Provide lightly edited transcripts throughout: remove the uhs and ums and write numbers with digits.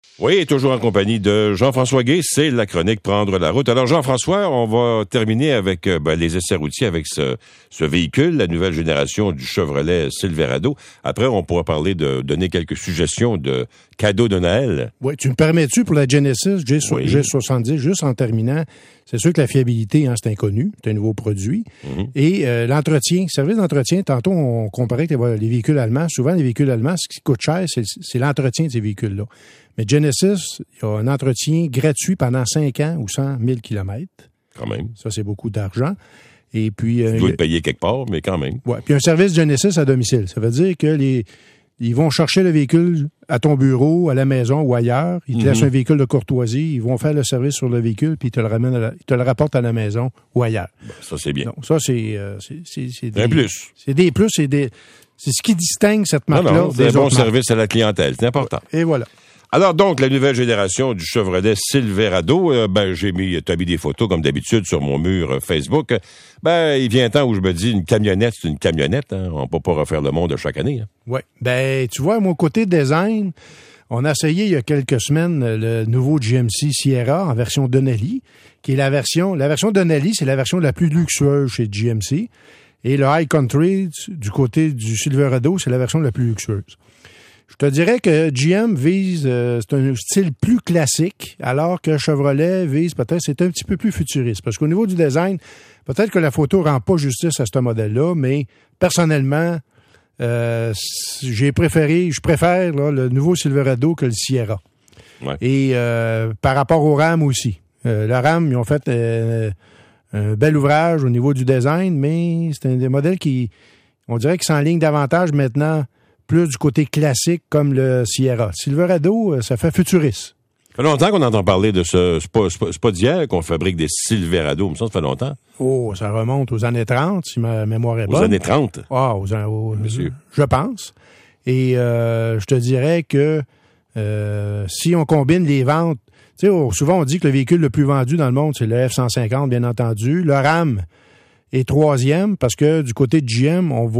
Oui, toujours en compagnie de Jean-François Guay, c'est la chronique Prendre la route. Alors Jean-François, on va terminer avec les essais routiers avec ce véhicule, la nouvelle génération du Chevrolet Silverado. Après, on pourra parler de donner quelques suggestions de cadeaux de Noël. Oui, tu me permets-tu pour la Genesis G70, juste en terminant, c'est sûr que la fiabilité, c'est inconnu, c'est un nouveau produit. Mm-hmm. Et l'entretien, service d'entretien, tantôt on comparait avec les véhicules allemands. Souvent, les véhicules allemands, ce qui coûte cher, c'est l'entretien de ces véhicules-là. Mais Genesis, il y a un entretien gratuit pendant 5 ans ou 100 000 km. Quand même. Ça, c'est beaucoup d'argent. Et puis... Tu dois le payer quelque part, mais quand même. Oui, puis un service Genesis à domicile. Ça veut dire que ils vont chercher le véhicule à ton bureau, à la maison ou ailleurs. Ils te laissent un véhicule de courtoisie. Ils vont faire le service sur le véhicule, puis ils te le ramènent, ils te le rapportent à la maison ou ailleurs. Ben, ça, c'est bien. Donc, ça, c'est un plus. C'est des plus, c'est ce qui distingue cette marque-là. C'est un bon service à la clientèle. C'est important. Et voilà. Alors donc, la nouvelle génération du Chevrolet Silverado, t'as mis des photos comme d'habitude sur mon mur Facebook. Il vient un temps où je me dis, une camionnette, c'est une camionnette. Hein? On peut pas refaire le monde chaque année. Hein? Oui. Tu vois, mon côté design, on a essayé il y a quelques semaines le nouveau GMC Sierra en version Denali, qui est la version Denali, c'est la version la plus luxueuse chez GMC. Et le High Country, du côté du Silverado, c'est la version la plus luxueuse. Je te dirais que GM vise, c'est un style plus classique, alors que Chevrolet vise c'est un petit peu plus futuriste. Parce qu'au niveau du design, peut-être que la photo rend pas justice à ce modèle-là, mais personnellement, je préfère le nouveau Silverado que le Sierra. Ouais. Et par rapport au RAM aussi. Le RAM, ils ont fait un bel ouvrage au niveau du design, mais c'est un des modèles on dirait qu'ils s'enlignent davantage maintenant plus du côté classique comme le Sierra. Silverado, ça fait futuriste. Ça fait longtemps qu'on entend parler de ce... C'est pas d'hier qu'on fabrique des Silverado, mais ça fait longtemps. Oh, ça remonte aux années 30, si ma mémoire est bonne. Aux années 30? Ah, je pense. Et je te dirais que si on combine les ventes, tu sais, souvent on dit que le véhicule le plus vendu dans le monde, c'est le F-150, bien entendu. Le RAM est 3e parce que du côté de GM, on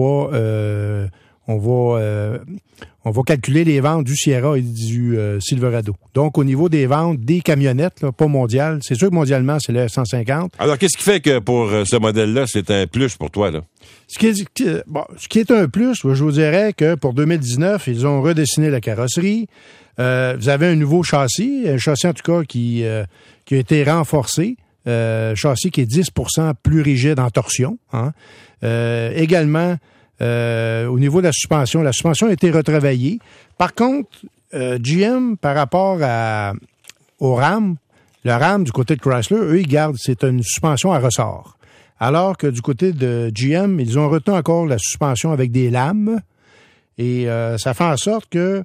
va calculer les ventes du Sierra et du Silverado. Donc, au niveau des ventes des camionnettes, là, pas mondiales, c'est sûr que mondialement, c'est le F-150. Alors, qu'est-ce qui fait que pour ce modèle-là, c'est un plus pour toi, là? Ce qui est un plus, je vous dirais que pour 2019, ils ont redessiné la carrosserie. Vous avez un nouveau châssis, un châssis en tout cas qui a été renforcé. Châssis qui est 10% plus rigide en torsion. Hein. Également, au niveau de la suspension a été retravaillée. Par contre, GM, par rapport au RAM, le RAM du côté de Chrysler, eux, ils gardent, c'est une suspension à ressort. Alors que du côté de GM, ils ont retenu encore la suspension avec des lames. Et ça fait en sorte que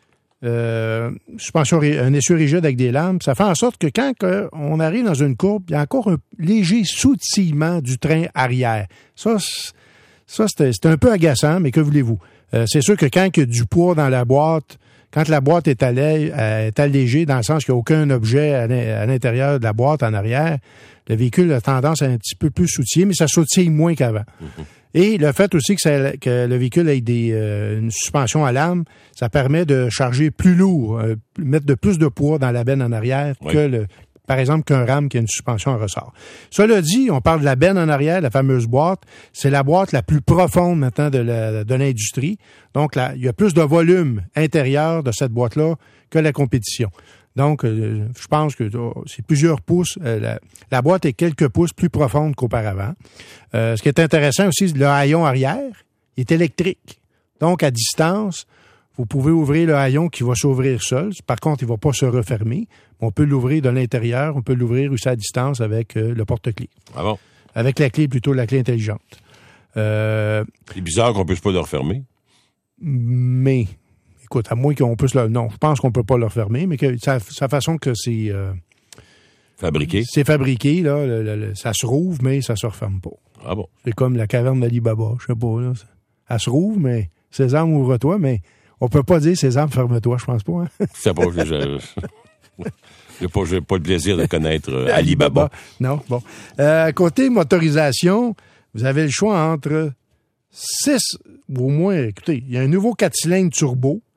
un essieu rigide avec des lames, ça fait en sorte que quand on arrive dans une courbe, il y a encore un léger sautillement du train arrière. Ça, c'est un peu agaçant, mais que voulez-vous? C'est sûr que quand il y a du poids dans la boîte, quand la boîte est allégée, dans le sens qu'il n'y a aucun objet à l'intérieur de la boîte en arrière, le véhicule a tendance à un petit peu plus sautiller, mais ça sautille moins qu'avant. Mm-hmm. Et le fait aussi que le véhicule ait une suspension à lame, ça permet de charger plus lourd, mettre de plus de poids dans la benne en arrière que par exemple, qu'un RAM qui a une suspension à ressort. Cela dit, on parle de la benne en arrière, la fameuse boîte. C'est la boîte la plus profonde maintenant de l'industrie. Donc, là, il y a plus de volume intérieur de cette boîte-là que la compétition. Donc, je pense que c'est plusieurs pouces. La boîte est quelques pouces plus profonde qu'auparavant. Ce qui est intéressant aussi, le haillon arrière est électrique. Donc, à distance, vous pouvez ouvrir le haillon qui va s'ouvrir seul. Par contre, il ne va pas se refermer. On peut l'ouvrir de l'intérieur. On peut l'ouvrir aussi à distance avec le porte-clés. Ah bon? Avec la clé, plutôt la clé intelligente. C'est bizarre qu'on ne puisse pas le refermer. Mais, écoute, à moins qu'on puisse le... Non, je pense qu'on ne peut pas le refermer, mais que sa façon que c'est... fabriqué? C'est fabriqué, là. Ça se rouvre, mais ça ne se referme pas. Ah bon? C'est comme la caverne d'Ali Baba, je sais pas, là. Elle se rouvre, mais Sésame, ouvre-toi, mais... On peut pas dire Sésame, ferme-toi, je pense pas. Hein? C'est pas, j'ai pas le plaisir de connaître Ali Baba. Non, bon. Côté motorisation, vous avez le choix entre 6, au moins, écoutez, il y a un nouveau 4 cylindres turbo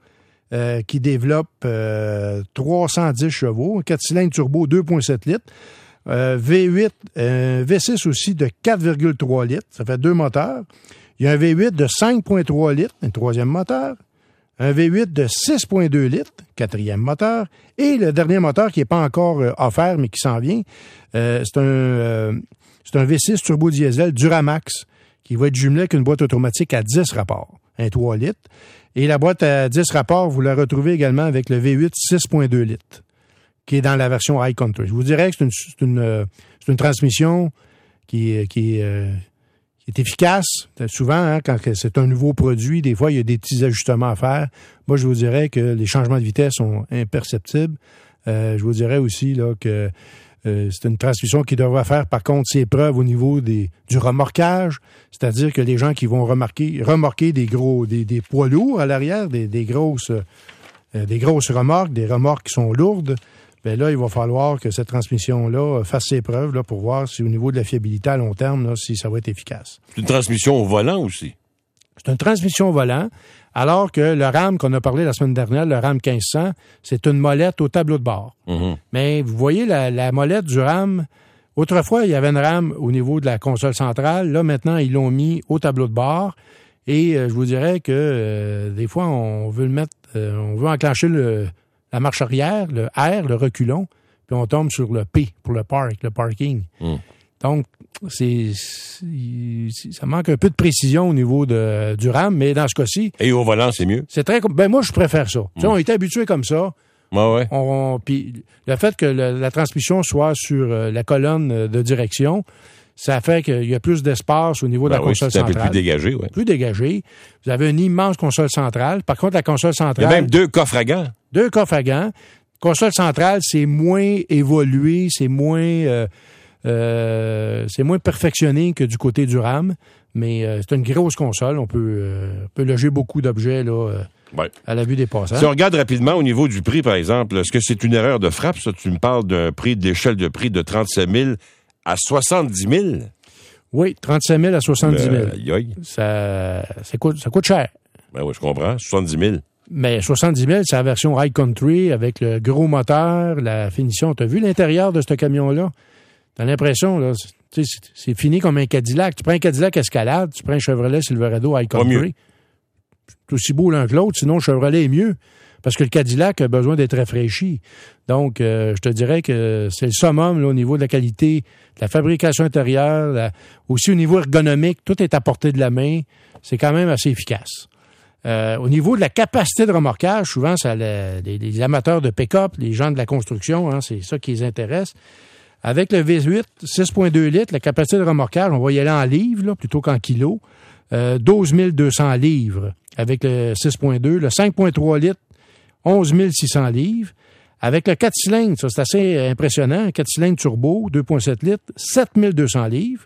qui développe 310 chevaux, 4 cylindres turbo 2,7 litres. V8, V6 aussi de 4,3 litres, ça fait 2 moteurs. Il y a un V8 de 5,3 litres, un troisième moteur. Un V8 de 6,2 litres, quatrième moteur. Et le dernier moteur qui n'est pas encore offert, mais qui s'en vient, c'est un V6 turbo diesel Duramax qui va être jumelé avec une boîte automatique à 10 rapports, un 3 litres. Et la boîte à 10 rapports, vous la retrouvez également avec le V8 6,2 litres, qui est dans la version High Country. Je vous dirais que c'est une transmission qui est efficace. Souvent, quand c'est un nouveau produit, des fois, il y a des petits ajustements à faire. Moi, je vous dirais que les changements de vitesse sont imperceptibles. Je vous dirais aussi là que c'est une transmission qui devra faire, par contre, ses preuves au niveau du remorquage. C'est-à-dire que les gens qui vont remorquer des poids lourds à l'arrière, des grosses remorques, des remorques qui sont lourdes, bien là, il va falloir que cette transmission-là fasse ses preuves là, pour voir si au niveau de la fiabilité à long terme, là, si ça va être efficace. C'est une transmission au volant aussi? C'est une transmission au volant, alors que le RAM qu'on a parlé la semaine dernière, le RAM 1500, c'est une molette au tableau de bord. Mm-hmm. Mais vous voyez la molette du RAM, autrefois, il y avait une RAM au niveau de la console centrale. Là, maintenant, ils l'ont mis au tableau de bord. Et je vous dirais que des fois, on veut on veut enclencher la marche arrière, le R, le reculon, puis on tombe sur le P pour le parking. Mm. Donc, ça manque un peu de précision au niveau du RAM, mais dans ce cas-ci... Et au volant, c'est mieux? C'est très... moi, je préfère ça. Tu sais, on était habitués comme ça. Ouais. Puis le fait que la transmission soit sur la colonne de direction, ça fait qu'il y a plus d'espace au niveau de la console centrale. C'est un peu plus dégagé, oui. Plus dégagé. Vous avez une immense console centrale. Par contre, la console centrale... Il y a même 2 coffres à gants. 2 coffres à gants. Console centrale, c'est moins évolué, c'est moins perfectionné que du côté du RAM, mais c'est une grosse console. On peut loger beaucoup d'objets là, à la vue des passants. Si on regarde rapidement au niveau du prix, par exemple, est-ce que c'est une erreur de frappe? Ça, tu me parles d'un prix, d'échelle de prix de 37 000 à 70 000? Oui, 35 000 à 70 000. Ça coûte cher. Ben oui, je comprends. 70 000. Mais 70 000, c'est la version High Country avec le gros moteur, la finition. Tu as vu l'intérieur de ce camion-là? T'as l'impression, là, c'est fini comme un Cadillac. Tu prends un Cadillac Escalade, tu prends un Chevrolet Silverado High Country. C'est aussi beau l'un que l'autre, sinon le Chevrolet est mieux. Parce que le Cadillac a besoin d'être rafraîchi. Donc, je te dirais que c'est le summum là, au niveau de la qualité, de la fabrication intérieure, aussi au niveau ergonomique, tout est à portée de la main. C'est quand même assez efficace. Au niveau de la capacité de remorquage, souvent, ça les amateurs de pick-up, les gens de la construction, hein, c'est ça qui les intéresse. Avec le V8, 6,2 litres, la capacité de remorquage, on va y aller en livres là, plutôt qu'en kilos. 12 200 livres avec le 6,2. Le 5,3 litres, 11 600 livres. Avec le 4 cylindres, ça c'est assez impressionnant, 4 cylindres turbo, 2,7 litres, 7 200 livres.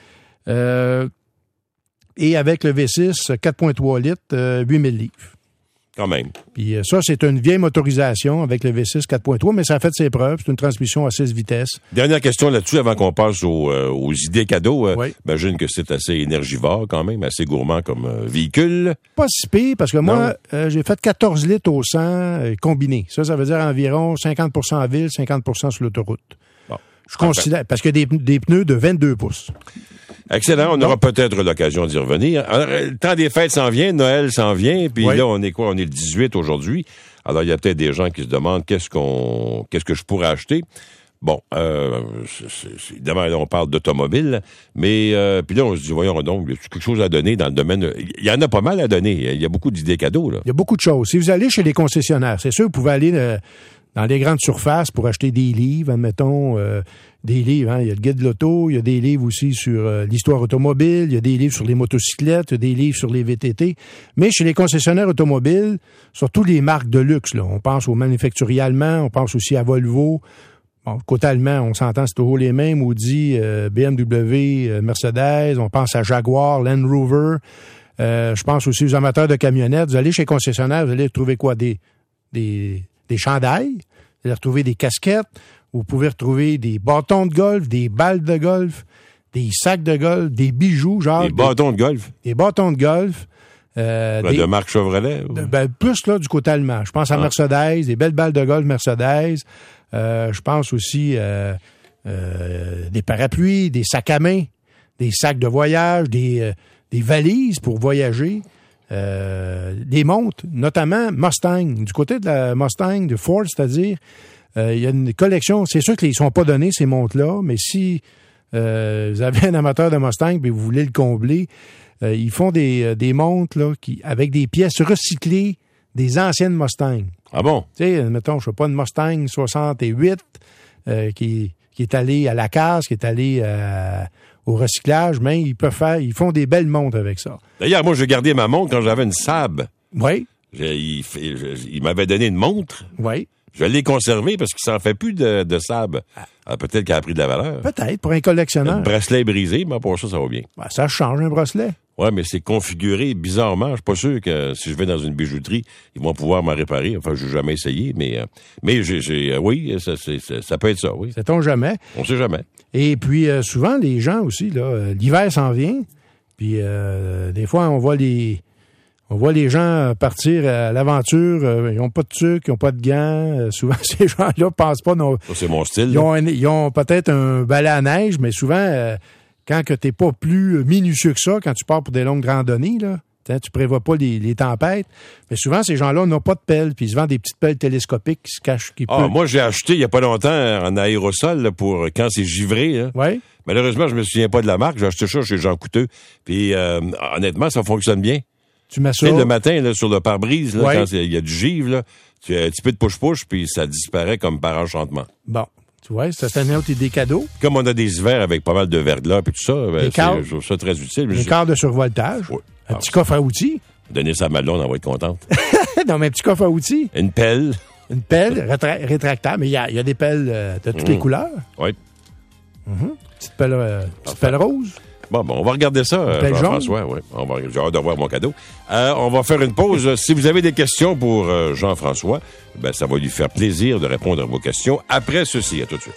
Et avec le V6, 4,3 litres, 8 000 livres. Quand même. Puis ça, c'est une vieille motorisation avec le V6 4.3, mais ça a fait ses preuves. C'est une transmission à 6 vitesses. Dernière question là-dessus avant qu'on passe aux idées cadeaux. Oui. J'imagine que c'est assez énergivore quand même, assez gourmand comme véhicule. Pas si pire, parce que moi, j'ai fait 14 litres au 100 combiné. Ça veut dire environ 50 en ville, 50 sur l'autoroute. Bon. Je considère, parce qu'il y a des pneus de 22 pouces. Excellent. On aura peut-être l'occasion d'y revenir. Alors, le temps des fêtes s'en vient, Noël s'en vient, puis là, on est quoi? On est le 18 aujourd'hui. Alors, il y a peut-être des gens qui se demandent qu'est-ce que je pourrais acheter. Bon, évidemment, là, on parle d'automobile, mais puis là, on se dit, voyons donc, il y a quelque chose à donner dans le domaine. Il y en a pas mal à donner. Il y a beaucoup d'idées cadeaux, là. Il y a beaucoup de choses. Si vous allez chez les concessionnaires, c'est sûr, vous pouvez aller dans les grandes surfaces pour acheter des livres, admettons, des livres, hein. Il y a le guide de l'auto, il y a des livres aussi sur l'histoire automobile, il y a des livres sur les motocyclettes, il y a des livres sur les VTT. Mais chez les concessionnaires automobiles, surtout les marques de luxe, là, on pense aux manufacturiers allemands, on pense aussi à Volvo. Bon, côté allemand, on s'entend, c'est toujours les mêmes, Audi, BMW, Mercedes, on pense à Jaguar, Land Rover. Je pense aussi aux amateurs de camionnettes. Vous allez chez les concessionnaires, vous allez trouver quoi? Des chandails, vous allez retrouver des casquettes, vous pouvez retrouver des bâtons de golf, des balles de golf, des sacs de golf, des bijoux, genre... Des bâtons de golf? Des bâtons de golf. De marque Chevrolet? Plus là, du côté allemand. Je pense à Mercedes, des belles balles de golf Mercedes. Je pense aussi des parapluies, des sacs à main, des sacs de voyage, des valises pour voyager. Des montres, notamment Mustang. Du côté de la Mustang, de Ford, c'est-à-dire, il y a une collection. C'est sûr qu'ils ne sont pas donnés, ces montres-là, mais si vous avez un amateur de Mustang et vous voulez le combler, ils font des montres là, avec des pièces recyclées des anciennes Mustang. Ah bon? Tu sais, mettons, je sais pas, une Mustang 68 qui est allée à la casse, qui est allée au recyclage, mais ils font des belles montres avec ça. D'ailleurs, moi, j'ai gardé ma montre quand j'avais une Saab. Oui. Il m'avait donné une montre. Oui. Je l'ai conservée parce qu'il s'en fait plus de Saab. Alors, peut-être qu'elle a pris de la valeur. Peut-être, pour un collectionneur. Le bracelet est brisé, mais pour ça va bien. Ben, ça change un bracelet. Oui, mais c'est configuré bizarrement. Je suis pas sûr que si je vais dans une bijouterie, ils vont pouvoir m'en réparer. Enfin, je n'ai jamais essayé, mais oui, ça peut être ça, oui. Sait-on jamais? On sait jamais. Et puis, souvent, les gens aussi, là, l'hiver s'en vient, puis des fois, on voit les gens partir à l'aventure, ils n'ont pas de tuque, ils n'ont pas de gants. Souvent, ces gens-là pensent pas... Ça, c'est mon style. Ils ont peut-être un balai à neige, mais souvent... quand tu n'es pas plus minutieux que ça, quand tu pars pour des longues randonnées, là, tu prévois pas les tempêtes. Mais souvent, ces gens-là n'ont pas de pelle, puis ils se vendent des petites pelles télescopiques qui se cachent. Moi, j'ai acheté il n'y a pas longtemps en aérosol là, pour quand c'est givré. Hein. Oui. Malheureusement, je me souviens pas de la marque. J'ai acheté ça chez Jean Couteux. Puis, honnêtement, ça fonctionne bien. Tu mets ça... Tu sais, le matin, là, sur le pare-brise, là, quand il y a du givre, là, tu as un petit peu de push-push, puis ça disparaît comme par enchantement. Bon. Tu vois, c'est une autre idée cadeau. Comme on a des hivers avec pas mal de verglas et tout ça, je trouve ça très utile. Des quarts de survoltage. Oui. Un petit coffre à outils. Donner ça à Madelon, on va être contente. Non, mais un petit coffre à outils. Une pelle. Une pelle rétractable, mais il y a des pelles de toutes les couleurs. Oui. Petite pelle rose. Bon, on va regarder ça, Jean-François. Ouais. J'ai hâte de voir mon cadeau. On va faire une pause. Si vous avez des questions pour Jean-François, ça va lui faire plaisir de répondre à vos questions après ceci. À tout de suite.